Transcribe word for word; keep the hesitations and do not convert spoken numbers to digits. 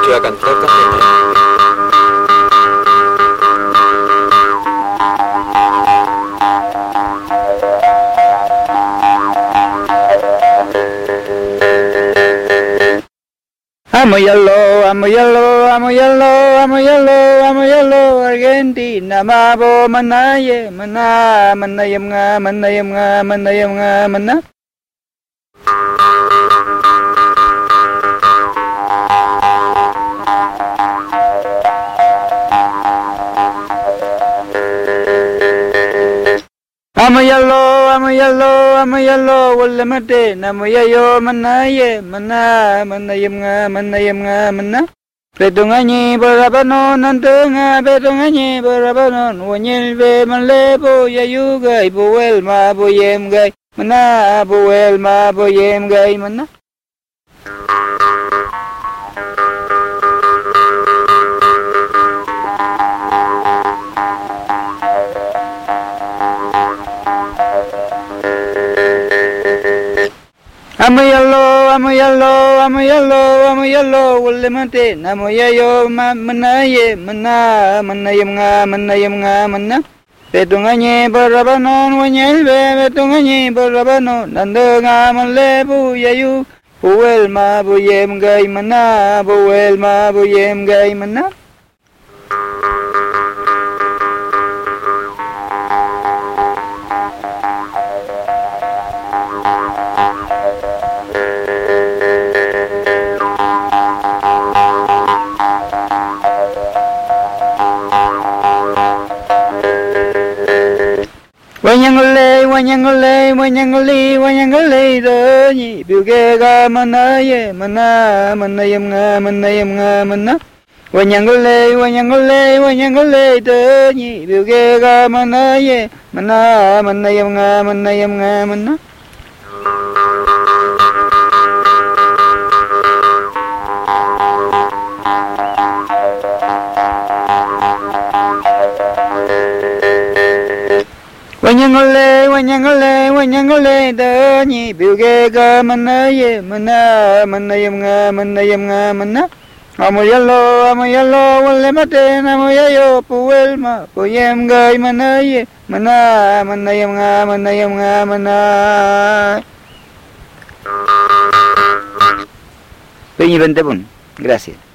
Chưa cần phớt các hình này. I'm a yellow, I'm a yellow, I'm a yellow, I'm a yellow, I'm a yellow, Argentina, mabo, manaye, mana, manayam nga, manayam nga, manayam nga, mana. I'm a yellow, I'm a yellow, I'm a yellow, wala mate, namayayo, manaye, mana, manayam nga, manayam nga, mana. Petunganye barabano nantunga, petunganye barabano, wanyel be malebo, yayugay, buwel ma, buyem gay, mana, buwel ma, buyem gay, mana. I'm a yellow, I'm a yellow, I'm a yellow, I'm a yellow, wala mate, namoyayo, manaye, mana, manayam nga, manayam nga, mana. Petunganye barabanon, wanyelbe, petunganye barabanon, nando nga malebu, yayu, buwel ma, buyem gay, mana, buwel ma, buyem gay, mana. Wanyangole, wanyangole, wanyangole, wanyangole, do ni biuge ga manaye, mana, manayam nga, manayam nga, mana. Wanyangole, wanyangole, wanyangole, do ni biuge ga manaye, mana, manayam nga, manayam nga, mana. Wanyangole, wanyangole, wanyangole, do ni biuge ga manaye, mana, manayam nga, manayam nga, mana. I'm a yellow, I'm a yellow, wala mate, namoyayo, puwel ma, puyem gay, manaye, mana, manayam nga, manayam nga, mana. Peñi Ventebun, gracias.